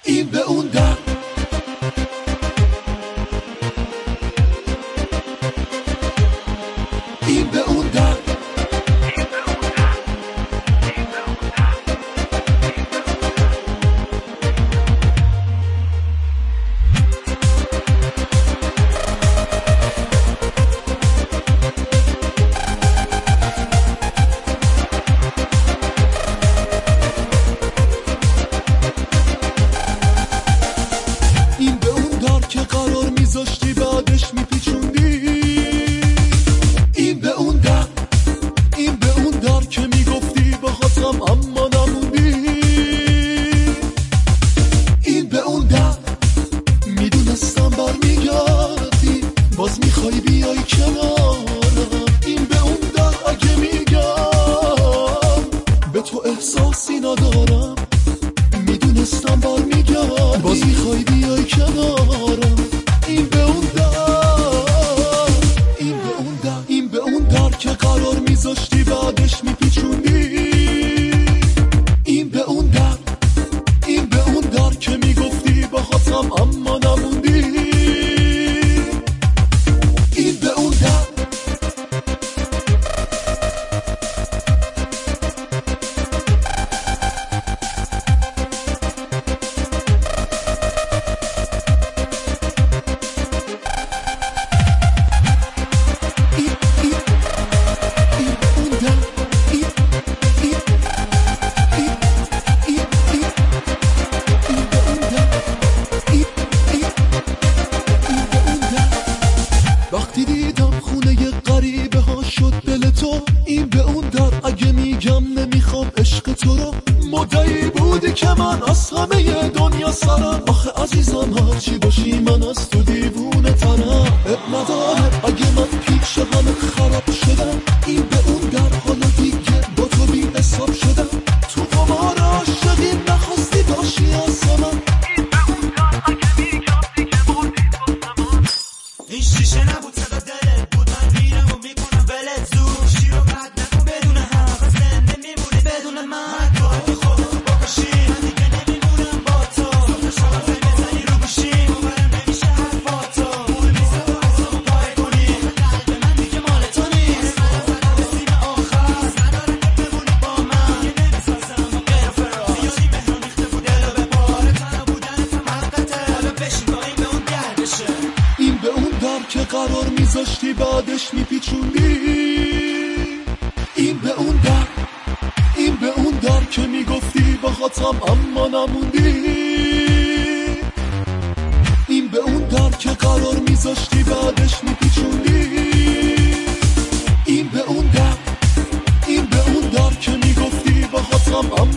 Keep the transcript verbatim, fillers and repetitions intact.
این به اون در، این به اون در. این به اون در که قرار میذاشتی بعدش میپیچوندی. این به اون در، این به اون در که میگفتی بخواستم اما نموندی. این به اون در، میدونستم برمیگردی باز میخوای بیای کنارم. این به اون در اگه میگم به تو احساسی ندارم، میدونستم برمیگردی باز میخوای بیای کنارم. این به اون در، این به اون در، این به اون در که قرار میذاشتی بعدش میپیچوندی. این به اون در، این به اون در که میگفتی بخواستم اما نموندی. این به اون در. وقتی دیدم خونه غریبه ها شد دل تو. این به اون در اگه میگم نمیخوام عشق تو رو. مدعی بودی که من از همه دنیا سرم. آخه عزیزم هرچی باشی من از تو دیوونه ترم. اب نداره اگه من پیش همه خراب شدم. این به اون در حالا دیگه با تو بی حساب شدم. تو قمار عاشقی نخواستی باشی از من. این به اون در اگه میگم دیگه بودی واسه من. این شیشه نبود صدا دلت بود. من میرم و میکنم ولت زود. شیر و بد نکن بدون حرف. از زنده میمونی بدون من. تو اگه خودتو بکشی من دیگه نمیمونم با تو. صبح شبم زنگ بزنی رو گوشی باورم نمیشه حرفاتو. مول میزه و اصابو پای کنی. قلب من دیگه مال تو نیست. من زدم به سیم آخر. نداره که بمونی با من. دیگه نمیسازم و غیر فرار. زیادی مهران ریخته بود دلو به بار. تنها بودنتم حقته. حالا بشین تا این به اون در بشه. این به اون در که قرار میذاشتی بعدش میپیچوندی. این به اون در، این به اون در که میگفتی بخاطرم اما نموندی. این به اون در که قرار میذاشتی بعدش میپیچوندی. این به اون در، این به اون در که میگفتی بخاطرم اما